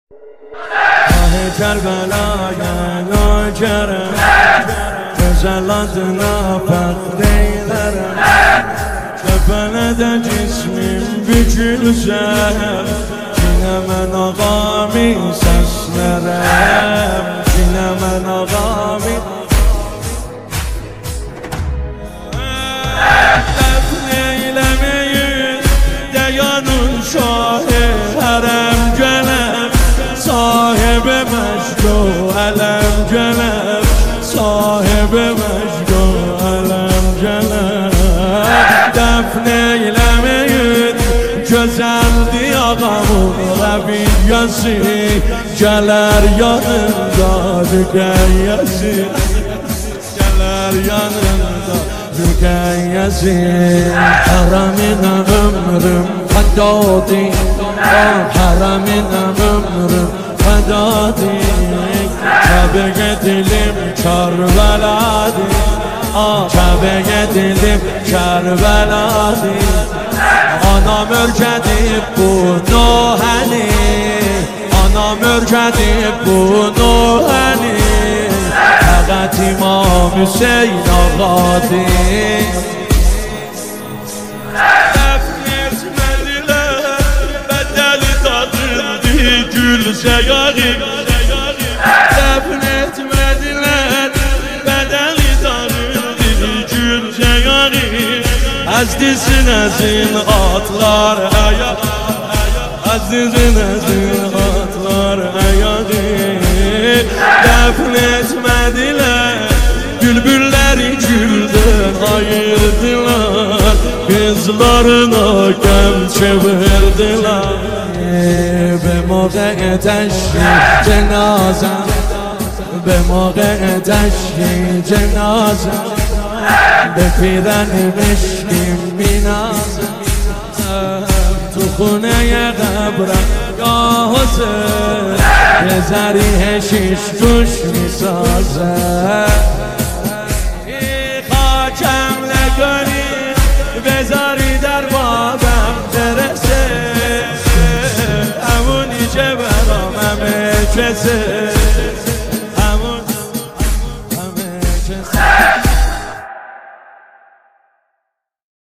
کربلا ناکرم Güzelladına fəxreylərəm Kəpələdə cismim bükülsə Yine mən ağami səslərəm Yine mən ağami Dəfn eyləməyin Dəyanın şahı hərəm gələm Sahibi məşdu ələm gələm Sahibi məşdu ələm gələm Dəfn eyləməyin Gözəldi ağamın rəbiyyəsi Gələr yanında rüqəyyəsi Gələr yanında rüqəyyəsi Hərəminə ömrüm fədadi Hərəminə ömrüm fədadi Kəbəyə dilim Kərbələdi Kəbəyə dilim Kərbələdi Anam örgədib bunu həni Anam örgədib bunu həni Fəqət İmam Hüseyin ağadır Dəfn etmədilər Bədəli dadırdı gül zəyarım Dəfn etmədilər Bədəli dadırdı gül zəyarım Əzdizin əzin atlar həyat Əzdizin əzin atlar həyat Dəfn etmədilər Bülbülləri güldən ayırdılar Qızlarına qəm çevirdiler Be موقع تشییع جنازه به موقع تشییع جنازه به پیرن مشکیم مینازم تو خونه قبرم یا حسین یه ذریح شیش توش میسازه خاکم نکنی بذاری در بابم برسه همونی که برام همه کسه